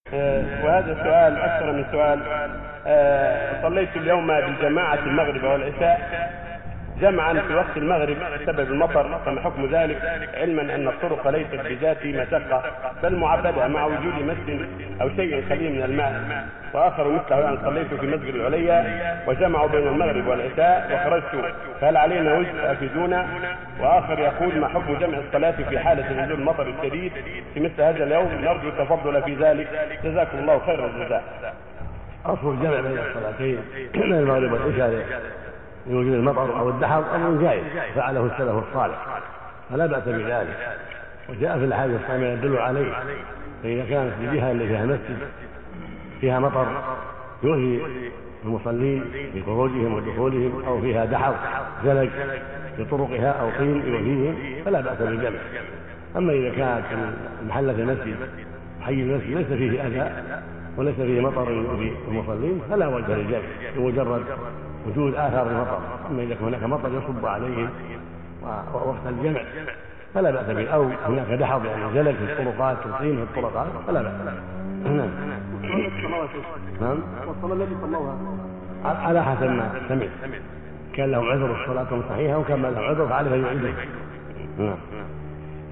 وهذا السؤال أكثر من سؤال. صليت اليوم بالجماعة المغرب والعشاء جمعا في وقت المغرب بسبب المطر، فما حكم ذلك؟ علما أن الطرق ليست بذات مشقة بل معبدة مع وجود مسجد أو شيء خليل من الماء. وآخر مثله أن صليت في مسجد العليا وجمعوا بين المغرب والعشاء وخرجت، فهل علينا وجه أفيدونا؟ وآخر يقول ما حكم جمع الصلاة في حالة نزول المطر الشديد في مثل هذا اليوم؟ نرجو التفضل في ذلك، جزاكم الله خير الجزاء. أصل الجمع بين الصلاتين بين المغرب والعشاء من وجود المطر أو الدحر أمر جائز فعله السلف الصالح فلا بأس بذلك، وجاء في الأحاديث الصحيحة يدل عليه. فإذا كانت الجهة اللي فيها مسجد فيها مطر يؤذي المصلين في خروجهم ودخولهم، أو فيها دحر زلج في طرقها أو طين يؤذيهم، فلا بأس بالجمع. أما إذا كانت محلة المسجد حي المسجد ليس فيه أذى وليس فيه مطر يؤذي المصلين فلا وجه للجمع بمجرد وجود آثار المطر. أما إذا كان هناك مطر يصب عليهم ووقت الجمع فلا بأس به، أو هناك دحر يعني زلج في الطرقات وطين في الطرقات فلا بأس. نعم. والصلاة التي صلوها على حسب ما سمع، كان لهم عذر الصلاة صحيحة وكان لهم عذر فعليه يعيدها.